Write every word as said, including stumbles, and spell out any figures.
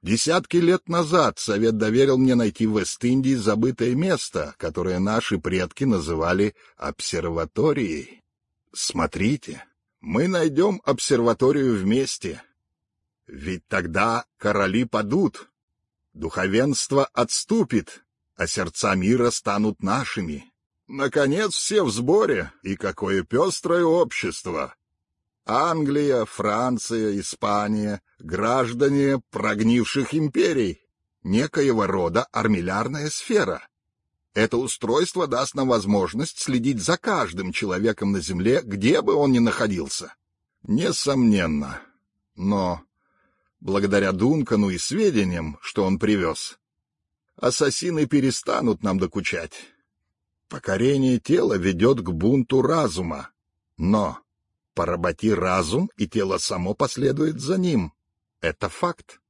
Десятки лет назад Совет доверил мне найти в Вест-Индии забытое место, которое наши предки называли обсерваторией. Смотрите, мы найдем обсерваторию вместе. Ведь тогда короли падут, духовенство отступит, а сердца мира станут нашими. Наконец все в сборе, и какое пестрое общество! Англия, Франция, Испания — граждане прогнивших империй, некоего рода армиллярная сфера. Это устройство даст нам возможность следить за каждым человеком на Земле, где бы он ни находился. Несомненно. Но, благодаря Дункану и сведениям, что он привез, ассасины перестанут нам докучать. Покорение тела ведет к бунту разума, но поработи разум, и тело само последует за ним. Это факт.